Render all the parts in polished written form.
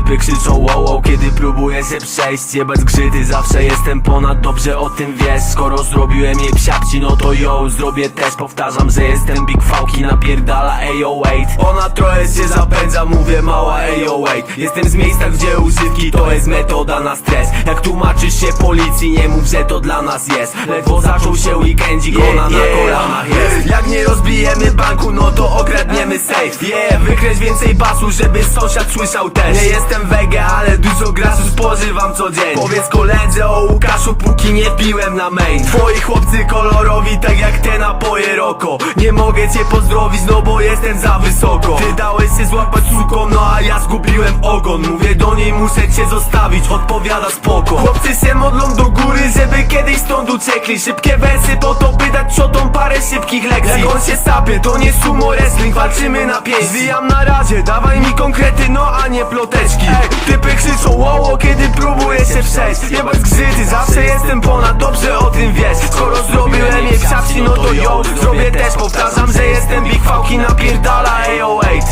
Typy krzyczą wow, wow, kiedy próbuję się przejść. Jebać zgrzyty, zawsze jestem ponad, dobrze o tym wiesz. Skoro zrobiłem jej psiapci, no to yo, zrobię też. Powtarzam, że jestem Big Fałki, napierdala ayo wait. Ona trochę się zapędza, mówię mała ayo wait. Jestem z miejsca, gdzie używki to jest metoda na stres. Jak tłumaczysz się policji, nie mów, że to dla nas jest. Ledwo zaczął się weekendzik, ona na kolanach jest. Jak nie rozbijemy banku, no to okradniemy safe. Wykreś więcej basu, żeby sąsiad słyszał też. Nie jestem wege, ale dużo grasu spożywam co dzień. Powiedz koledze o Łukaszu, póki nie piłem na main. Twoi chłopcy kolorowi, tak jak te napoje Roko. Nie mogę cię pozdrowić, no bo jestem za wysoko. Ty dałeś się złapać suką, no a ja zgubiłem ogon. Mówię do niej, muszę cię zostawić, odpowiada spoko. Chłopcy się modlą do góry, żeby kiedyś stąd uciekli. Szybkie wersy po to, by dać ciotą parę szybkich lekcji. Jak on się sapie, to nie sumo wrestling, walczymy na pięść. Zwijam na razie, dawaj mi konkrety, no a nie ploteczki. Typy krzyczą wow, wow, kiedy próbuję się przejść. Jebać zgrzyty, zawsze jestem ponad, dobrze o tym wiesz. Skoro zrobiłem jej psiapci, no to yo, zrobię też. Powtarzam, że jestem Big Fałki, napierdala ayo wait.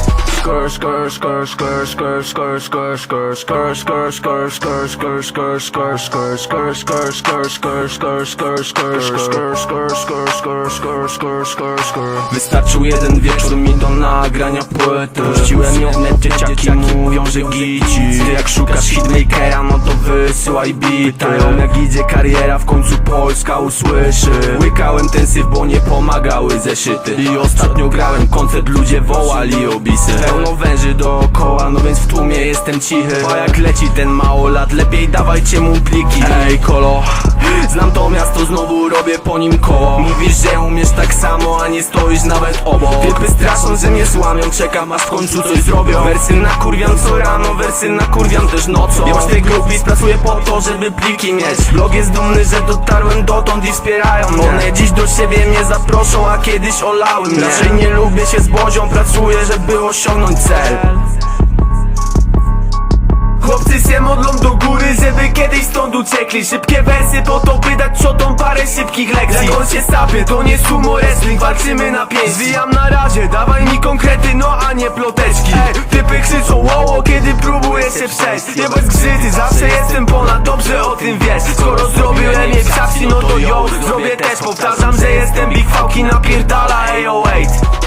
Wystarczył jeden wieczór mi do nagrania płyty. Puściłem ją wnet, dzieciaki mówią, że gici. Ty jak szukasz hitmakera, no to wysyłaj bity. Pytają jak idzie kariera, w końcu Polska usłyszy. Łykałem ten syf, bo nie pomagały zeszyty. I ostatnio grałem koncert, ludzie wołali obisy. Pełno węży dookoła, no więc w tłumie jestem cichy. A jak leci ten małolat, lepiej dawajcie mu pliki. Ej kolo, znam to miasto, znowu robię po nim koło. Mówisz, że umiesz tak samo, a nie stoisz nawet obok. Typy straszą, że mnie złamią, czekam aż w końcu coś zrobią. Wersy nakurwiam co rano, wersy nakurwiam też nocą. Ja masz tej grupy, pracuję po to, żeby pliki mieć. Blog jest dumny, że dotarłem dotąd i wspierają mnie. One dziś do siebie mnie zaproszą, a kiedyś olały mnie. Raczej nie lubię się z bozią, pracuję, żeby osiągnąć cel. Chłopcy się modlą do góry, żeby kiedyś stąd uciekli. Szybkie wersy po to, by dać ciotą parę szybkich lekcji. Jak on się sapie, to nie sumo wrestling, walczymy na pięść. Zwijam na razie, dawaj mi konkrety, no a nie ploteczki. Typy krzyczą wow, wow, kiedy próbuję się przejść. Jebać zgrzyty, zawsze jestem ponad, dobrze o tym wiesz. Skoro zrobiłem jej psiapci, no to yo, zrobię też. Powtarzam, że jestem Big Fałki, napierdala ayo wait.